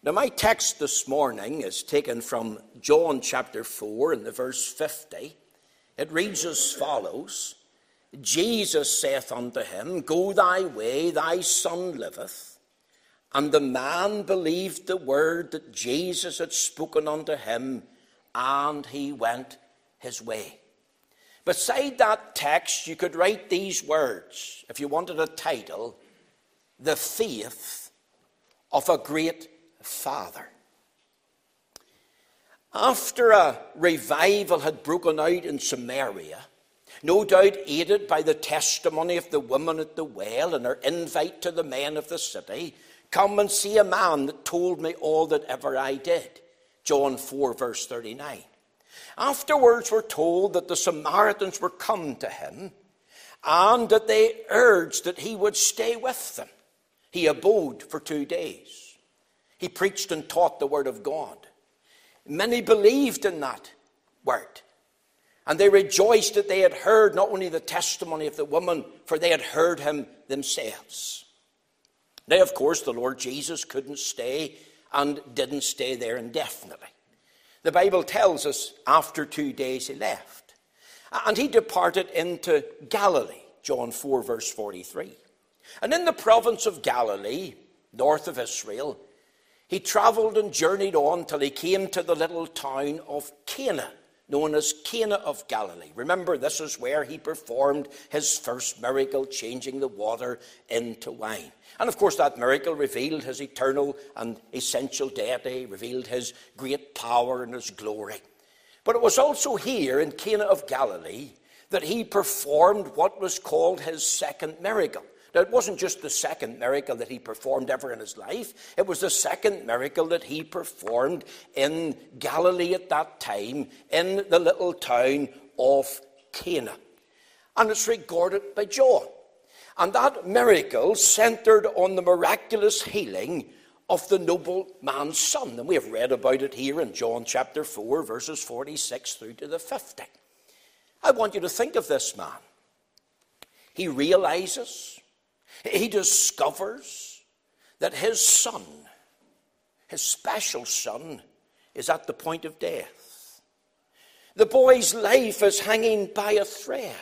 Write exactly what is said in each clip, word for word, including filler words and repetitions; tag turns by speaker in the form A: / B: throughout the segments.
A: Now, my text this morning is taken from John chapter four and the verse fifty. It reads as follows: Jesus saith unto him, Go thy way, thy son liveth. And the man believed the word that Jesus had spoken unto him, and he went his way. Beside that text, you could write these words, if you wanted a title: The Faith of a Great Father. After a revival had broken out in Samaria, no doubt aided by the testimony of the woman at the well and her invite to the men of the city, come and see a man that told me all that ever I did. John four, verse thirty-nine. Afterwards we're told that the Samaritans were come to him and that they urged that he would stay with them. He abode for two days. He preached and taught the word of God. Many believed in that word. And they rejoiced that they had heard not only the testimony of the woman, for they had heard him themselves. Now, of course, the Lord Jesus couldn't stay and didn't stay there indefinitely. The Bible tells us after two days he left. And he departed into Galilee, John four, verse forty-three. And in the province of Galilee, north of Israel, he travelled and journeyed on till he came to the little town of Cana, known as Cana of Galilee. Remember, this is where he performed his first miracle, changing the water into wine. And of course, that miracle revealed his eternal and essential deity, revealed his great power and his glory. But it was also here in Cana of Galilee that he performed what was called his second miracle. Now, it wasn't just the second miracle that he performed ever in his life. It was the second miracle that he performed in Galilee at that time, in the little town of Cana. And it's recorded by John. And that miracle centered on the miraculous healing of the nobleman's son. And we have read about it here in John chapter four, verses forty-six through to the fifty. I want you to think of this man. He realizes, he discovers that his son, his special son, is at the point of death. The boy's life is hanging by a thread.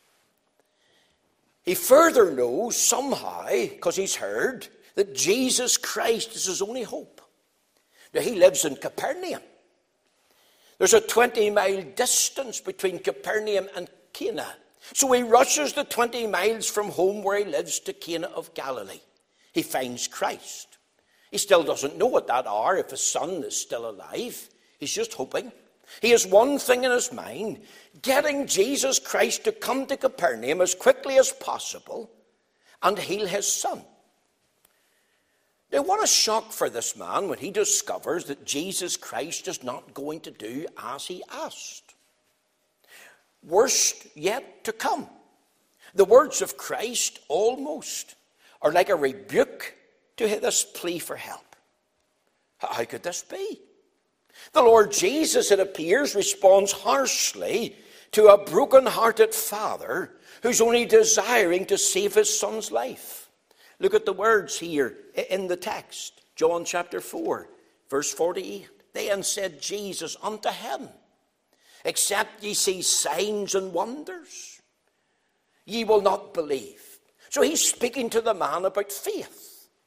A: He further knows somehow, because he's heard, that Jesus Christ is his only hope. Now, he lives in Capernaum. There's a twenty-mile distance between Capernaum and Cana. So he rushes the twenty miles from home where he lives to Cana of Galilee. He finds Christ. He still doesn't know at that hour if his son is still alive. He's just hoping. He has one thing in his mind: getting Jesus Christ to come to Capernaum as quickly as possible and heal his son. Now, what a shock for this man when he discovers that Jesus Christ is not going to do as he asked. Worst yet to come. The words of Christ almost are like a rebuke to this plea for help. How could this be? The Lord Jesus, it appears, responds harshly to a broken-hearted father who's only desiring to save his son's life. Look at the words here in the text. John chapter four, verse forty-eight. Then said Jesus unto him, Except ye see signs and wonders, ye will not believe. So he's speaking to the man about faith.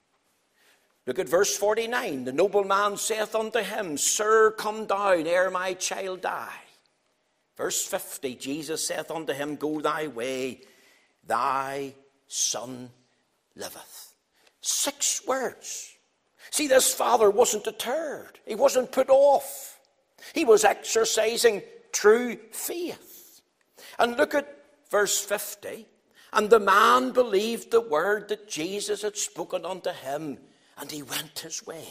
A: Look at verse forty-nine. The nobleman saith unto him, Sir, come down ere my child die. Verse fifty. Jesus saith unto him, Go thy way, thy son liveth. Six words. See, this father wasn't deterred. He wasn't put off. He was exercising true faith. And look at verse fifty. And the man believed the word that Jesus had spoken unto him, and he went his way.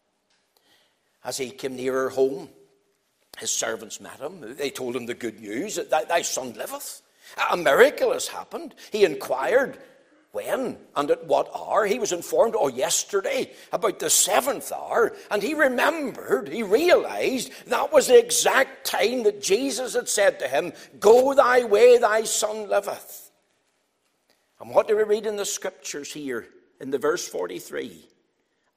A: As he came nearer home, his servants met him. They told him the good news, that thy son liveth. A miracle has happened. He inquired when and at what hour. He was informed, oh, yesterday, about the seventh hour. And he remembered, he realized that was the exact time that Jesus had said to him, Go thy way, thy son liveth. And what do we read in the scriptures here in the verse forty-three?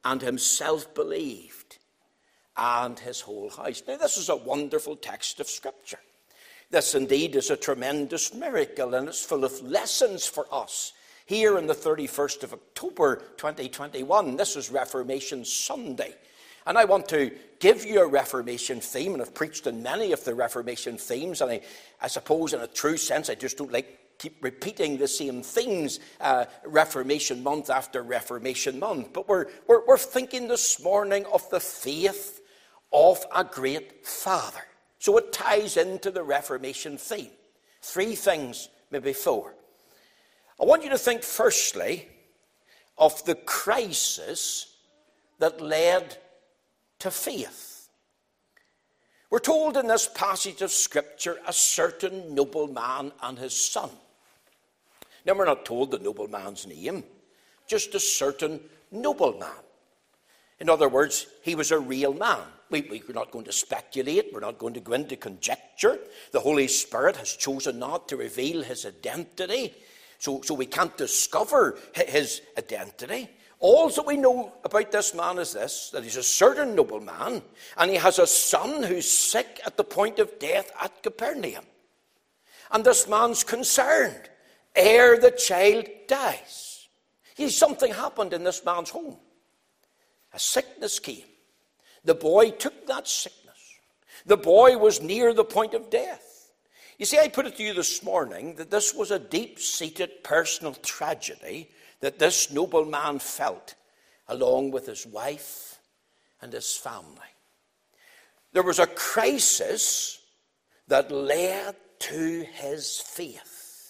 A: and himself believed, and his whole house. Now, this is a wonderful text of Scripture. This indeed is a tremendous miracle, and it's full of lessons for us. Here on the thirty-first of October twenty twenty-one, this is Reformation Sunday. And I want to give you a Reformation theme, and I've preached on many of the Reformation themes, and I, I suppose in a true sense I just don't like keep repeating the same things uh, Reformation month after Reformation month. But we're, we're, we're thinking this morning of the faith of a great father. So it ties into the Reformation theme. Three things, maybe four. I want you to think firstly of the crisis that led to faith. We're told in this passage of Scripture, a certain nobleman and his son. Now, we're not told the nobleman's name, just a certain nobleman. In other words, he was a real man. We, we're not going to speculate. We're not going to go into conjecture. The Holy Spirit has chosen not to reveal his identity, so, so we can't discover his identity. All that we know about this man is this, that he's a certain nobleman, and he has a son who's sick at the point of death at Capernaum. And this man's concerned, ere the child dies. See, something happened in this man's home. A sickness came. The boy took that sickness. The boy was near the point of death. You see, I put it to you this morning that this was a deep-seated personal tragedy that this nobleman felt, along with his wife and his family. There was a crisis that led to his faith.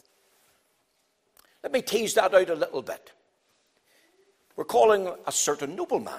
A: Let me tease that out a little bit. We're calling a certain nobleman,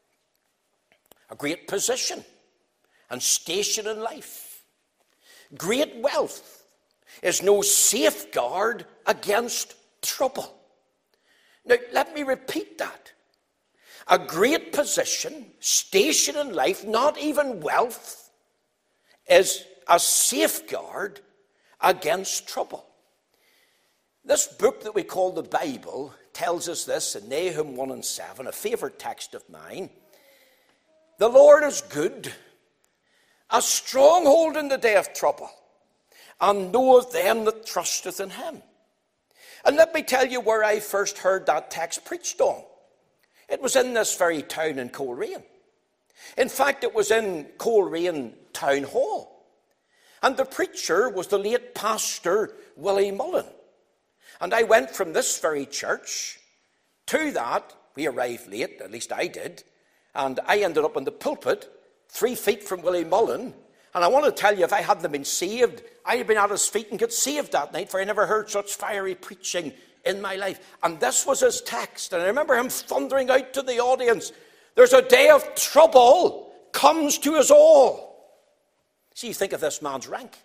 A: a great position and station in life. Great wealth is no safeguard against trouble. Now, let me repeat that. A great position, station in life, not even wealth, is a safeguard against trouble. This book that we call the Bible tells us this in Nahum one and seven, a favourite text of mine. The Lord is good, a stronghold in the day of trouble, and knoweth them that trusteth in him. And let me tell you where I first heard that text preached on. It was in this very town in Coleraine. In fact, it was in Coleraine Town Hall. And the preacher was the late pastor Willie Mullen. And I went from this very church to that. We arrived late, at least I did. And I ended up in the pulpit, three feet from Willie Mullen. And I want to tell you, if I hadn't been saved, I'd have been at his feet and got saved that night, for I never heard such fiery preaching in my life. And this was his text. And I remember him thundering out to the audience, there's a day of trouble comes to us all. See, think of this man's rank.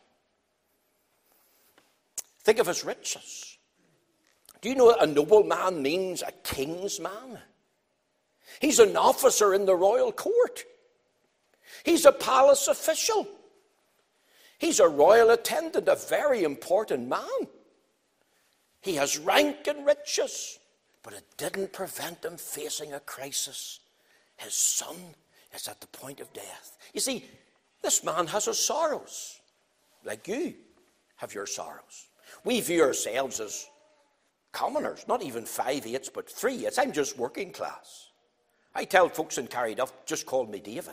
A: Think of his riches. Do you know a nobleman means a king's man? He's an officer in the royal court. He's a palace official. He's a royal attendant, a very important man. He has rank and riches, but it didn't prevent him facing a crisis. His son is at the point of death. You see, this man has his sorrows, like you have your sorrows. We view ourselves as commoners, not even five-eighths, but three-eighths. I'm just working class. I tell folks in Carryduff, just call me David.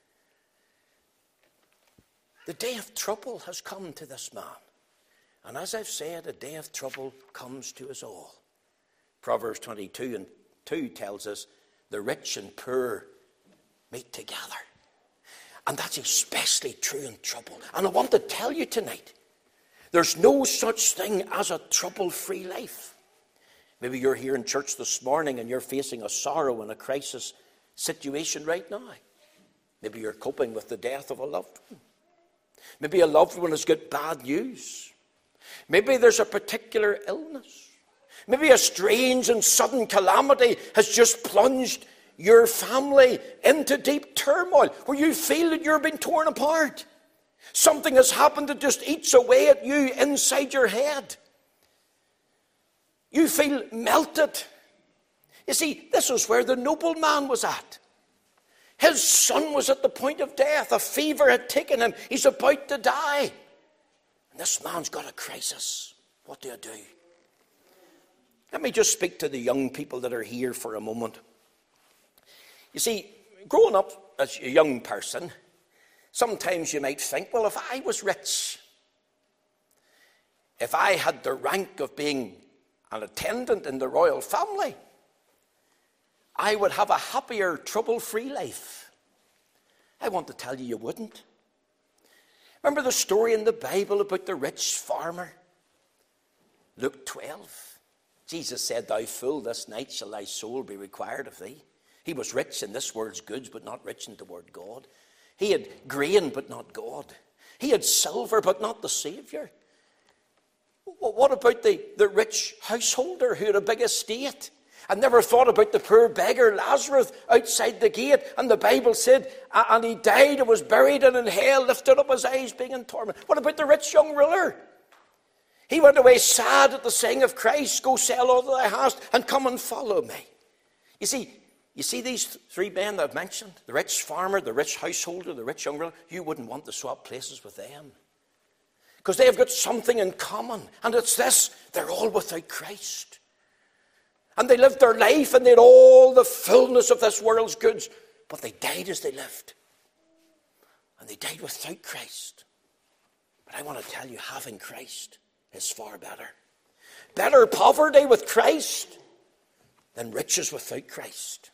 A: The day of trouble has come to this man. And as I've said, a day of trouble comes to us all. Proverbs twenty-two and two tells us the rich and poor meet together. And that's especially true in trouble. And I want to tell you tonight, there's no such thing as a trouble-free life. Maybe you're here in church this morning and you're facing a sorrow and a crisis situation right now. Maybe you're coping with the death of a loved one. Maybe a loved one has got bad news. Maybe there's a particular illness. Maybe a strange and sudden calamity has just plunged your family into deep turmoil where you feel that you're being torn apart. Something has happened that just eats away at you inside your head. You feel melted. You see, this was where the nobleman was at. His son was at the point of death. A fever had taken him. He's about to die. And this man's got a crisis. What do I do? Let me just speak to the young people that are here for a moment. You see, growing up as a young person, sometimes you might think, well, if I was rich, if I had the rank of being an attendant in the royal family, I would have a happier, trouble-free life. I want to tell you, you wouldn't. Remember the story in the Bible about the rich farmer? Luke twelve. Jesus said, "Thou fool, this night shall thy soul be required of thee." He was rich in this world's goods, but not rich in the word God. He had grain, but not God. He had silver, but not the Saviour. What about the, the rich householder who had a big estate and never thought about the poor beggar Lazarus outside the gate? And the Bible said, and he died and was buried, and in hell lifted up his eyes, being in torment. What about the rich young ruler? He went away sad at the saying of Christ, "Go sell all that thou hast and come and follow me." You see, you see these three men that I've mentioned, the rich farmer, the rich householder, the rich young ruler, you wouldn't want to swap places with them. Because they have got something in common, and it's this: they're all without Christ. And they lived their life, and they had all the fullness of this world's goods, but they died as they lived. And they died without Christ. But I want to tell you, having Christ is far better. Better poverty with Christ than riches without Christ.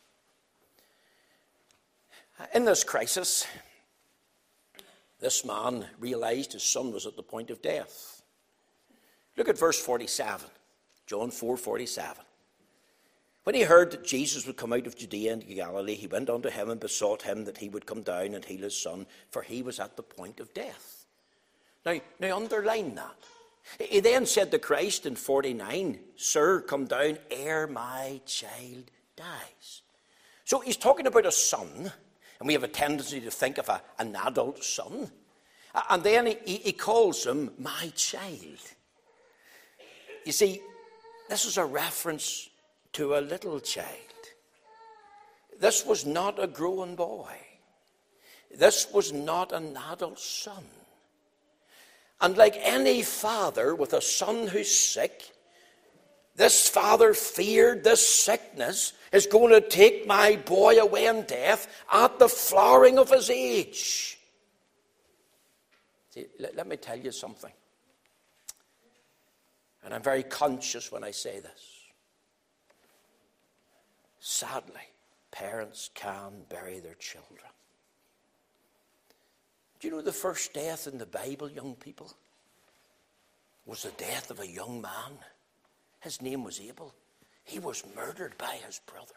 A: In this crisis, this man realized his son was at the point of death. Look at verse forty-seven, John four forty-seven. When he heard that Jesus would come out of Judea into Galilee, he went unto him and besought him that he would come down and heal his son, for he was at the point of death. Now, now underline that. He then said to Christ in forty-nine, "Sir, come down ere my child dies." So he's talking about a son. And we have a tendency to think of a, an adult son. And then he, he calls him my child. You see, this is a reference to a little child. This was not a growing boy. This was not an adult son. And like any father with a son who's sick, this father feared this sickness is going to take my boy away in death at the flowering of his age. See, let, let me tell you something. And I'm very conscious when I say this. Sadly, parents can bury their children. Do you know the first death in the Bible, young people, was the death of a young man? His name was Abel. He was murdered by his brother.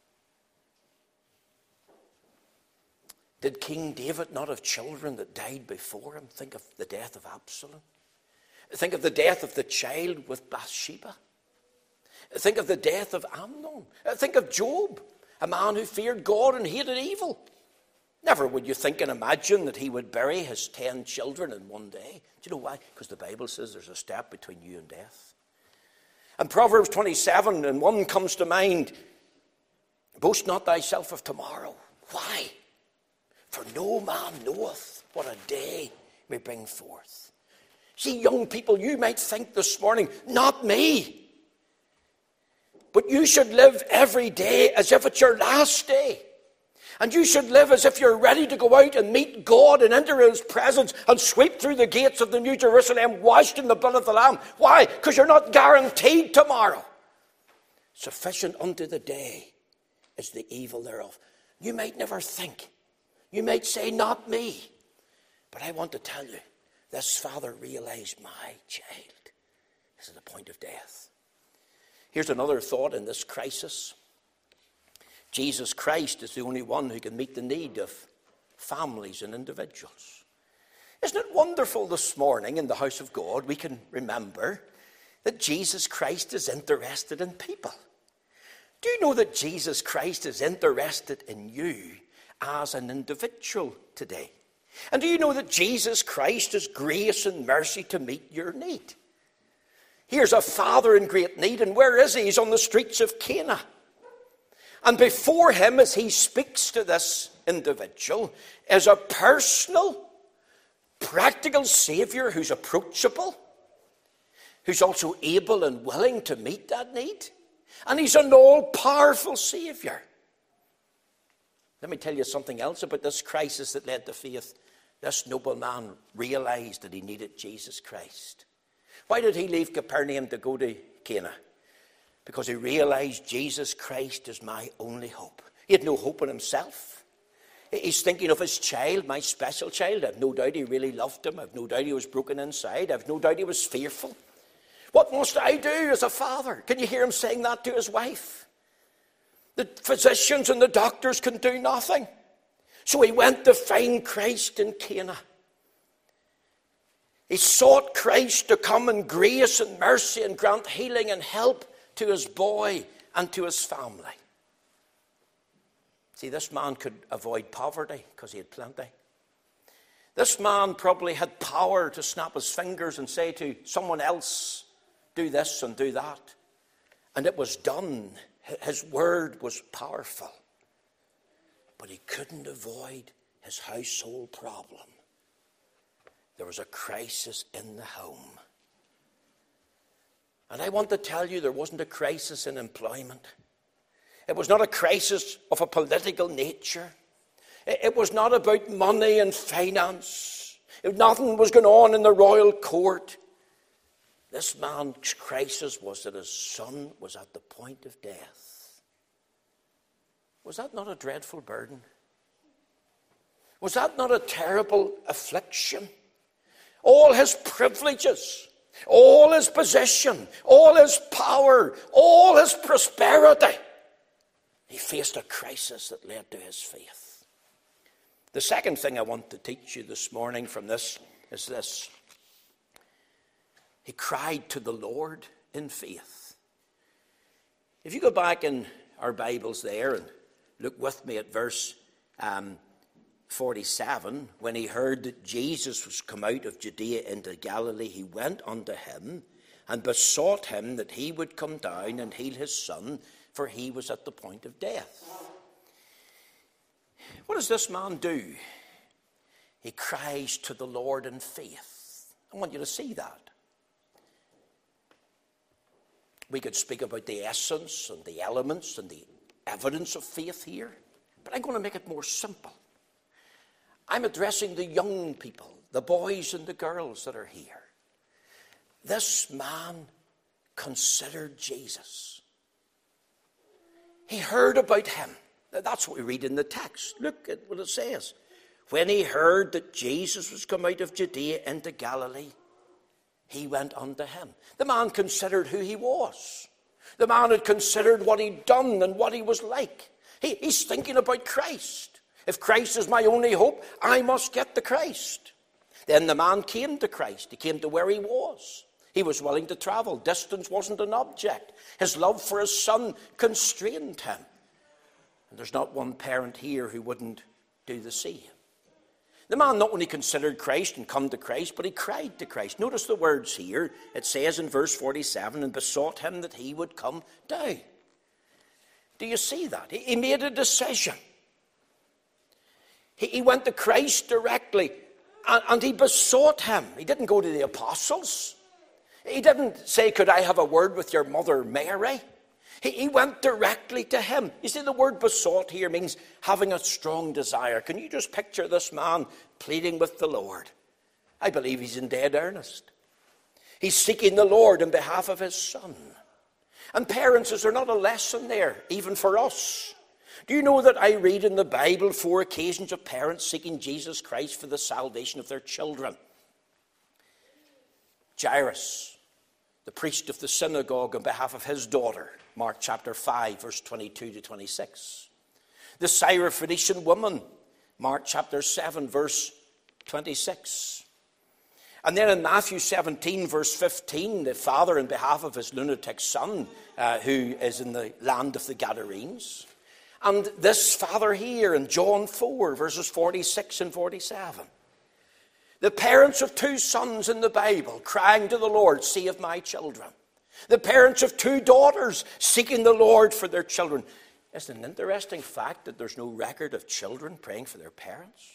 A: Did King David not have children that died before him? Think of the death of Absalom. Think of the death of the child with Bathsheba. Think of the death of Amnon. Think of Job, a man who feared God and hated evil. Never would you think and imagine that he would bury his ten children in one day. Do you know why? Because the Bible says there's a step between you and death. And Proverbs twenty-seven and one comes to mind. Boast not thyself of tomorrow. Why? For no man knoweth what a day may bring forth. See, young people, you might think this morning, not me. But you should live every day as if it's your last day. And you should live as if you're ready to go out and meet God and enter his presence and sweep through the gates of the New Jerusalem washed in the blood of the Lamb. Why? Because you're not guaranteed tomorrow. Sufficient unto the day is the evil thereof. You might never think. You might say, not me. But I want to tell you, this father realized my child is at the point of death. Here's another thought in this crisis. Jesus Christ is the only one who can meet the need of families and individuals. Isn't it wonderful this morning in the house of God we can remember that Jesus Christ is interested in people? Do you know that Jesus Christ is interested in you as an individual today? And do you know that Jesus Christ has grace and mercy to meet your need? Here's a father in great need, and where is he? He's on the streets of Cana. And before him, as he speaks to this individual, is a personal, practical Saviour who's approachable, who's also able and willing to meet that need. And he's an all-powerful Saviour. Let me tell you something else about this crisis that led to faith. This nobleman realized that he needed Jesus Christ. Why did he leave Capernaum to go to Cana? Because he realized Jesus Christ is my only hope. He had no hope in himself. He's thinking of his child, my special child. I've no doubt he really loved him. I've no doubt he was broken inside. I've no doubt he was fearful. What must I do as a father? Can you hear him saying that to his wife? The physicians and the doctors can do nothing. So he went to find Christ in Cana. He sought Christ to come in grace and mercy and grant healing and help to his boy and to his family. See, this man could avoid poverty because he had plenty. This man probably had power to snap his fingers and say to someone else, do this and do that. And it was done. His word was powerful. But he couldn't avoid his household problem. There was a crisis in the home. And I want to tell you, there wasn't a crisis in employment. It was not a crisis of a political nature. It was not about money and finance. Nothing was going on in the royal court. This man's crisis was that his son was at the point of death. Was that not a dreadful burden? Was that not a terrible affliction? All his privileges, all his position, all his power, all his prosperity. He faced a crisis that led to his faith. The second thing I want to teach you this morning from this is this. He cried to the Lord in faith. If you go back in our Bibles there and look with me at verse um, forty-seven, when he heard that Jesus was come out of Judea into Galilee, he went unto him and besought him that he would come down and heal his son, for he was at the point of death. What does this man do? He cries to the Lord in faith. I want you to see that. We could speak about the essence and the elements and the evidence of faith here, but I'm going to make it more simple. I'm addressing the young people, the boys and the girls that are here. This man considered Jesus. He heard about him. That's what we read in the text. Look at what it says. When he heard that Jesus was come out of Judea into Galilee, he went unto him. The man considered who he was. The man had considered what he'd done and what he was like. He, he's thinking about Christ. If Christ is my only hope, I must get to Christ. Then the man came to Christ. He came to where he was. He was willing to travel. Distance wasn't an object. His love for his son constrained him. And there's not one parent here who wouldn't do the same. The man not only considered Christ and come to Christ, but he cried to Christ. Notice the words here. It says in verse forty-seven, and besought him that he would come down. Do you see that? He made a decision. He went to Christ directly, and he besought him. He didn't go to the apostles. He didn't say, could I have a word with your mother Mary? He, he went directly to him. You see, the word besought here means having a strong desire. Can you just picture this man pleading with the Lord? I believe he's in dead earnest. He's seeking the Lord on behalf of his son. And parents, is there not a lesson there, even for us? Do you know that I read in the Bible four occasions of parents seeking Jesus Christ for the salvation of their children? Jairus, the priest of the synagogue, on behalf of his daughter, Mark chapter five, verse twenty-two to twenty-six. The Syrophoenician woman, Mark chapter seven, verse twenty-six. And then in Matthew seventeen, verse fifteen, the father, on behalf of his lunatic son, uh, who is in the land of the Gadarenes. And this father here in John four, verses forty-six and forty-seven. The parents of two sons in the Bible crying to the Lord, save my children. The parents of two daughters seeking the Lord for their children. Isn't it an interesting fact that there's no record of children praying for their parents?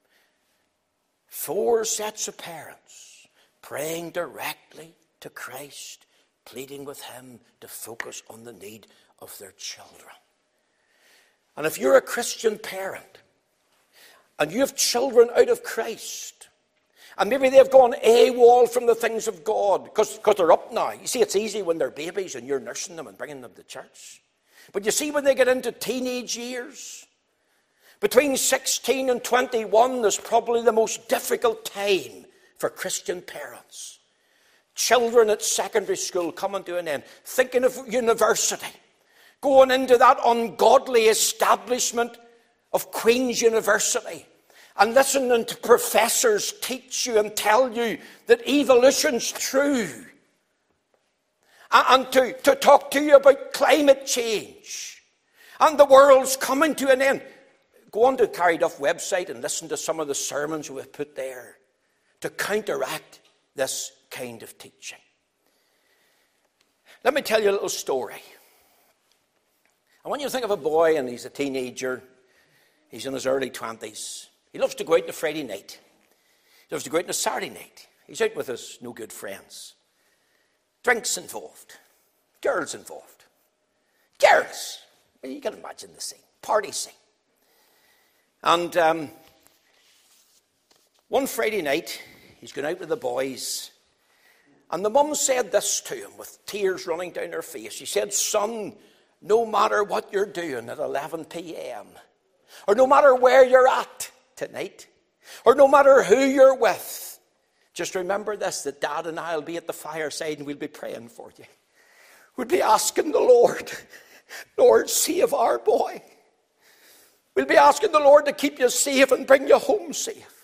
A: Four sets of parents praying directly to Christ, pleading with him to focus on the need of their children. And if you're a Christian parent and you have children out of Christ, and maybe they've gone AWOL from the things of God because they're up now. You see, it's easy when they're babies and you're nursing them and bringing them to church. But you see, when they get into teenage years, between sixteen and twenty-one is probably the most difficult time for Christian parents. Children at secondary school coming to an end, thinking of university, going into that ungodly establishment of Queen's University, and listening to professors teach you and tell you that evolution's true, and to, to talk to you about climate change, and the world's coming to an end. Go on to Carrie Duff website and listen to some of the sermons we've put there to counteract this kind of teaching. Let me tell you a little story. I want you to think of a boy, and he's a teenager. He's in his early twenties. He loves to go out on a Friday night. He loves to go out on a Saturday night. He's out with his no good friends. Drinks involved. Girls involved. Girls. Well, you can imagine the scene. Party scene. And um, one Friday night, he's going out with the boys. And the mum said this to him with tears running down her face. She said, "Son, no matter what you're doing at eleven p.m., or no matter where you're at tonight, or no matter who you're with, just remember this, that Dad and I will be at the fireside and we'll be praying for you. We'll be asking the Lord, Lord, save our boy. We'll be asking the Lord to keep you safe and bring you home safe."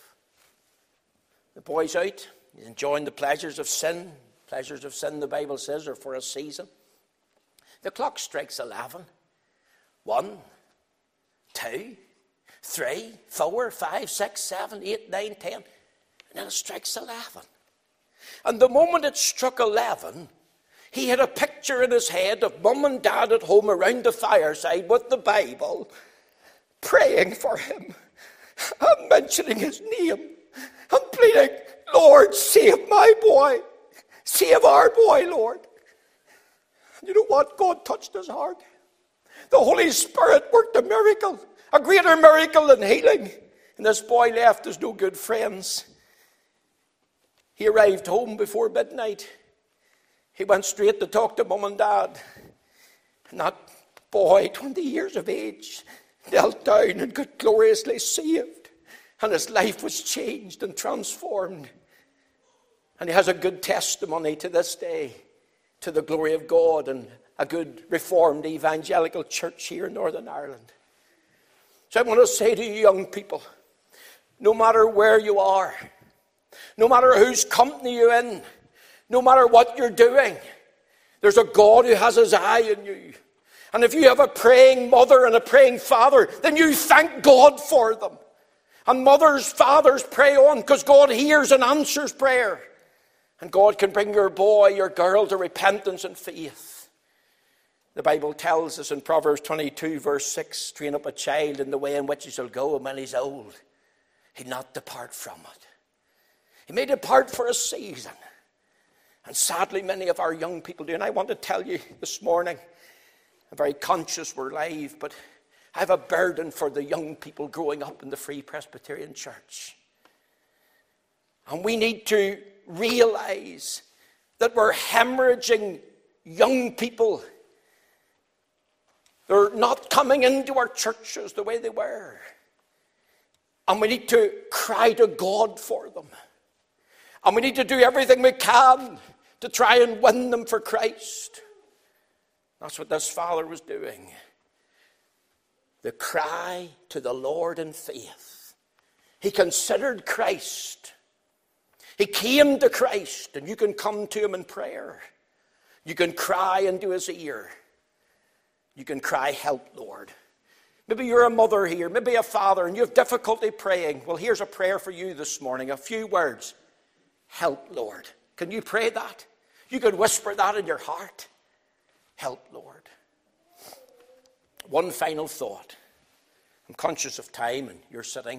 A: The boy's out. He's enjoying the pleasures of sin. Pleasures of sin, the Bible says, are for a season. The clock strikes eleven. One, two, three, four, five, six, seven, eight, nine, ten. And then it strikes eleven. And the moment it struck eleven, he had a picture in his head of Mum and Dad at home around the fireside with the Bible, praying for him, and mentioning his name, and pleading, "Lord, save my boy. Save our boy, Lord." And you know what? God touched his heart. The Holy Spirit worked a miracle, a greater miracle than healing. And this boy left his no good friends. He arrived home before midnight. He went straight to talk to Mum and Dad. And that boy, twenty years of age, knelt down and got gloriously saved. And his life was changed and transformed. And he has a good testimony to this day, to the glory of God, and a good Reformed evangelical church here in Northern Ireland. So I want to say to you young people, no matter where you are, no matter whose company you're in, no matter what you're doing, there's a God who has his eye on you. And if you have a praying mother and a praying father, then you thank God for them. And mothers, fathers, pray on, because God hears and answers prayer. And God can bring your boy, your girl to repentance and faith. The Bible tells us in Proverbs twenty-two, verse six, "Train up a child in the way in which he shall go, and when he's old, he'll not depart from it." He may depart for a season. And sadly, many of our young people do. And I want to tell you this morning, I'm very conscious we're live, but I have a burden for the young people growing up in the Free Presbyterian Church. And we need to realize that we're hemorrhaging young people. They're not coming into our churches the way they were. And we need to cry to God for them. And we need to do everything we can to try and win them for Christ. That's what this father was doing. The cry to the Lord in faith. He considered Christ. He came to Christ, and you can come to him in prayer. You can cry into his ear. You can cry, "Help, Lord." Maybe you're a mother here, maybe a father, and you have difficulty praying. Well, here's a prayer for you this morning. A few words. "Help, Lord." Can you pray that? You can whisper that in your heart. "Help, Lord." One final thought. I'm conscious of time and you're sitting.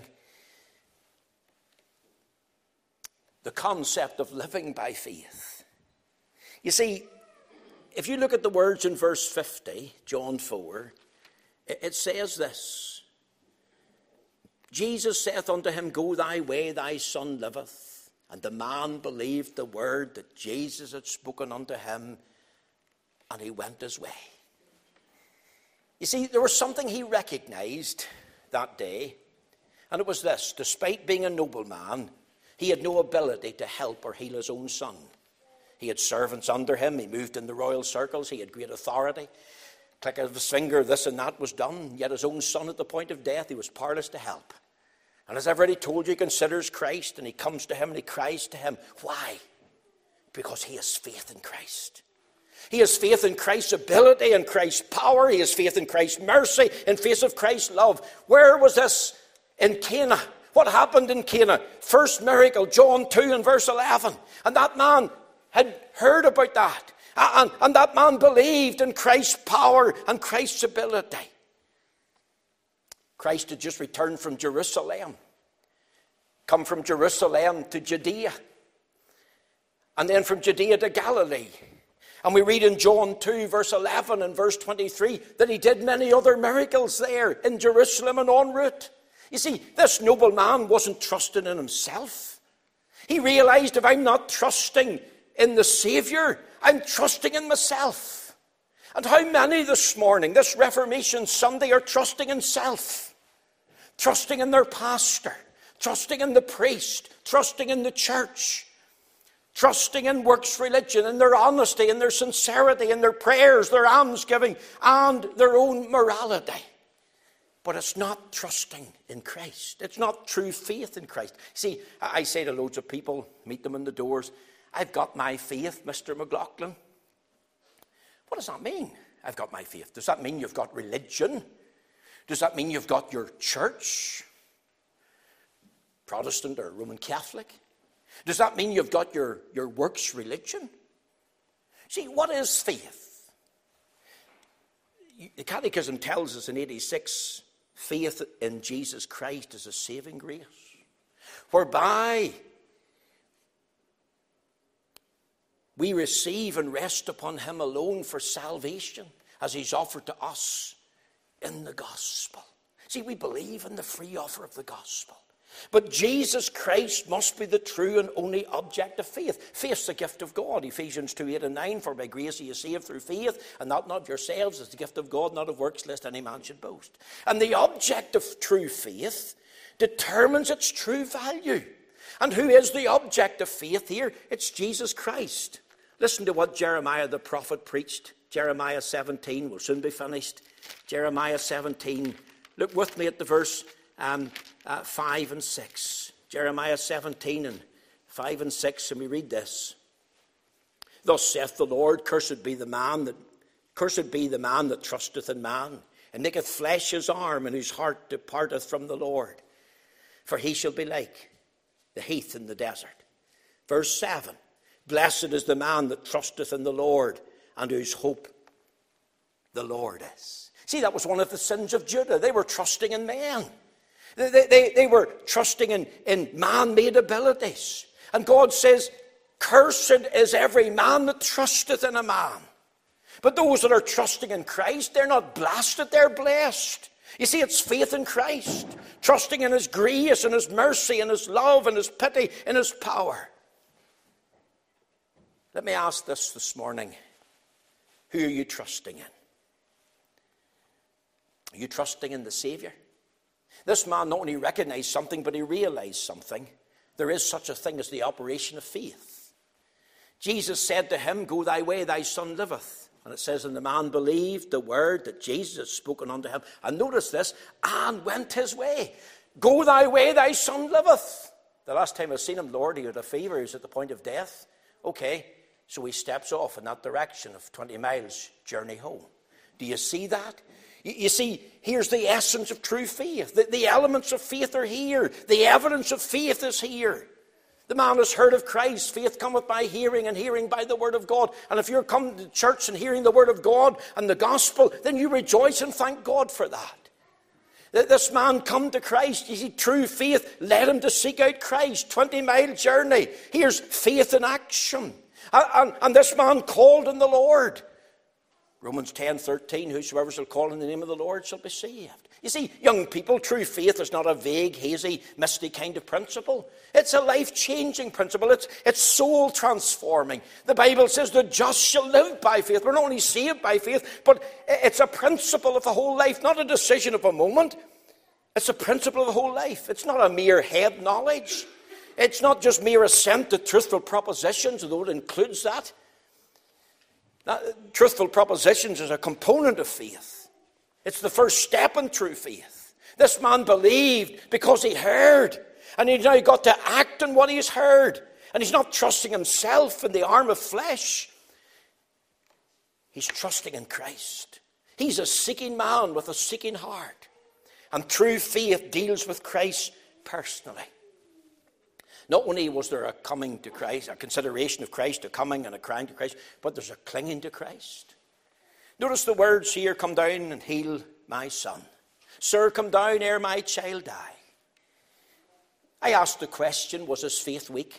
A: The concept of living by faith. You see, if you look at the words in verse fifty, John four, it says this. Jesus saith unto him, Go thy way, thy son liveth. And the man believed the word that Jesus had spoken unto him, and he went his way. You see, there was something he recognized that day, and it was this. Despite being a nobleman, he had no ability to help or heal his own son. He had servants under him. He moved in the royal circles. He had great authority. Click of his finger, this and that was done. Yet his own son at the point of death, he was powerless to help. And as I've already told you, he considers Christ, and he comes to him and he cries to him. Why? Because he has faith in Christ. He has faith in Christ's ability and Christ's power. He has faith in Christ's mercy, in face of Christ's love. Where was this? In Cana. What happened in Cana? First miracle, John two and verse eleven. And that man had heard about that. And, and that man believed in Christ's power and Christ's ability. Christ had just returned from Jerusalem. Come from Jerusalem to Judea. And then from Judea to Galilee. And we read in John two, verse eleven and verse twenty-three, that he did many other miracles there in Jerusalem and en route. You see, this nobleman wasn't trusting in himself. He realized, if I'm not trusting in the Savior, I'm trusting in myself. And how many this morning, this Reformation Sunday, are trusting in self? Trusting in their pastor, trusting in the priest, trusting in the church, trusting in works religion, in their honesty, in their sincerity, in their prayers, their almsgiving, and their own morality. But it's not trusting in Christ. It's not true faith in Christ. See, I say to loads of people, meet them in the doors, I've got my faith, Mister McLaughlin. What does that mean? I've got my faith. Does that mean you've got religion? Does that mean you've got your church? Protestant or Roman Catholic? Does that mean you've got your, your works religion? See, what is faith? The Catechism tells us in eighty-six, faith in Jesus Christ is a saving grace, whereby we receive and rest upon him alone for salvation, as he's offered to us in the gospel. See, we believe in the free offer of the gospel. But Jesus Christ must be the true and only object of faith. Faith's the gift of God. Ephesians two, eight and nine, for by grace are you saved through faith, and that not of yourselves, is the gift of God, not of works, lest any man should boast. And the object of true faith determines its true value. And who is the object of faith here? It's Jesus Christ. Listen to what Jeremiah the prophet preached. Jeremiah seventeen, will soon be finished. Jeremiah seventeen, look with me at the verse um, uh, five and six. Jeremiah seventeen and five and six, and we read this. Thus saith the Lord, cursed be the man that cursed be the man that trusteth in man, and maketh flesh his arm, and whose heart departeth from the Lord. For he shall be like the heath in the desert. Verse seven. Blessed is the man that trusteth in the Lord, and whose hope the Lord is. See, that was one of the sins of Judah. They were trusting in men. They, they, they were trusting in, in man-made abilities. And God says, cursed is every man that trusteth in a man. But those that are trusting in Christ, they're not blasted, they're blessed. You see, it's faith in Christ, trusting in his grace and his mercy and his love and his pity and his power. Let me ask this this morning. Who are you trusting in? Are you trusting in the Savior? This man not only recognized something, but he realized something. There is such a thing as the operation of faith. Jesus said to him, Go thy way, thy son liveth. And it says, and the man believed the word that Jesus had spoken unto him. And notice this, and went his way. Go thy way, thy son liveth. The last time I've seen him, Lord, he had a fever, he was at the point of death. Okay, so he steps off in that direction of twenty miles journey home. Do you see that? You, you see, here's the essence of true faith. The, the elements of faith are here. The evidence of faith is here. The man has heard of Christ. Faith cometh by hearing, and hearing by the word of God. And if you're coming to church and hearing the word of God and the gospel, then you rejoice and thank God for that. This man come to Christ. You see, true faith led him to seek out Christ. twenty-mile journey. Here's faith in action. And, and, and this man called on the Lord. Romans ten thirteen, whosoever shall call in the name of the Lord shall be saved. You see, young people, true faith is not a vague, hazy, misty kind of principle. It's a life-changing principle. It's, it's soul-transforming. The Bible says the just shall live by faith. We're not only saved by faith, but it's a principle of the whole life, not a decision of a moment. It's a principle of the whole life. It's not a mere head knowledge. It's not just mere assent to truthful propositions, although it includes that. Now, truthful propositions is a component of faith. It's the first step in true faith. This man believed because he heard. And he's now got to act on what he's heard. And he's not trusting himself in the arm of flesh. He's trusting in Christ. He's a seeking man with a seeking heart. And true faith deals with Christ personally. Not only was there a coming to Christ, a consideration of Christ, a coming and a crying to Christ, but there's a clinging to Christ. Notice the words here, come down and heal my son. Sir, come down ere my child die. I asked the question, was his faith weak?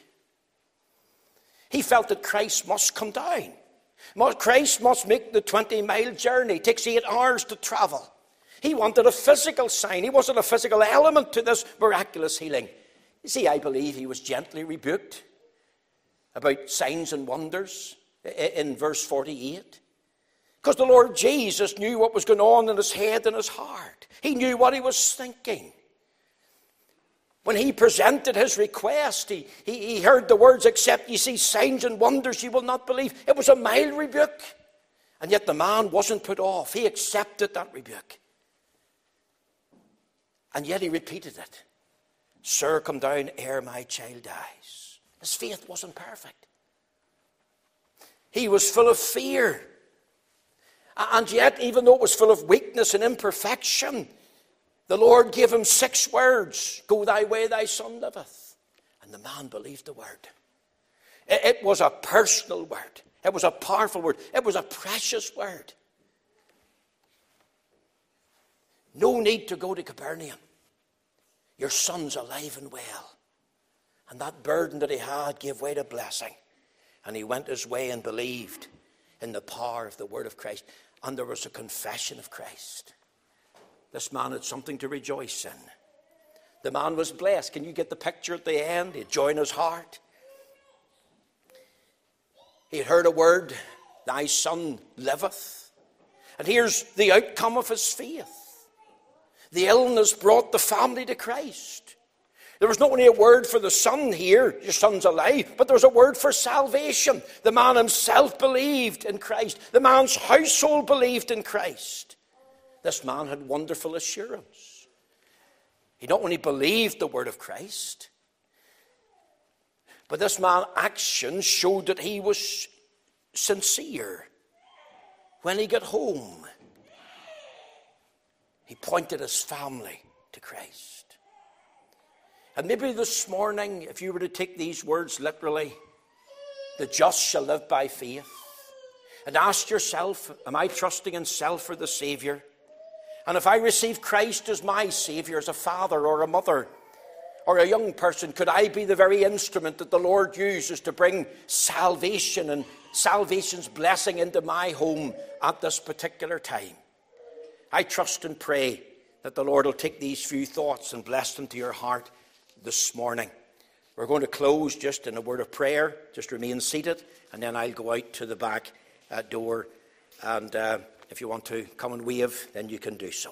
A: He felt that Christ must come down. Christ must make the twenty-mile journey. It takes eight hours to travel. He wanted a physical sign. He wanted a physical element to this miraculous healing. You see, I believe he was gently rebuked about signs and wonders in verse forty-eight. Because the Lord Jesus knew what was going on in his head and his heart. He knew what he was thinking. When he presented his request, he, he, he heard the words, except ye see signs and wonders, you will not believe. It was a mild rebuke. And yet the man wasn't put off. He accepted that rebuke. And yet he repeated it. Sir, come down ere my child dies. His faith wasn't perfect. He was full of fear. And yet, even though it was full of weakness and imperfection, the Lord gave him six words. Go thy way, thy son liveth. And the man believed the word. It was a personal word. It was a powerful word. It was a precious word. No need to go to Capernaum. Your son's alive and well. And that burden that he had gave way to blessing. And he went his way and believed in the power of the word of Christ. And there was a confession of Christ. This man had something to rejoice in. The man was blessed. Can you get the picture at the end? He had joy in his heart. He had heard a word, thy son liveth. And here's the outcome of his faith. The illness brought the family to Christ. There was not only a word for the son here, your son's alive, but there was a word for salvation. The man himself believed in Christ. The man's household believed in Christ. This man had wonderful assurance. He not only believed the word of Christ, but this man's actions showed that he was sincere. When he got home, he pointed his family to Christ. And maybe this morning, if you were to take these words literally, the just shall live by faith, and ask yourself, am I trusting in self or the Savior? And if I receive Christ as my Savior, as a father or a mother or a young person, could I be the very instrument that the Lord uses to bring salvation and salvation's blessing into my home at this particular time? I trust and pray that the Lord will take these few thoughts and bless them to your heart this morning. We're going to close just in a word of prayer. Just remain seated, and then I'll go out to the back uh, door. And uh, if you want to come and wave, then you can do so.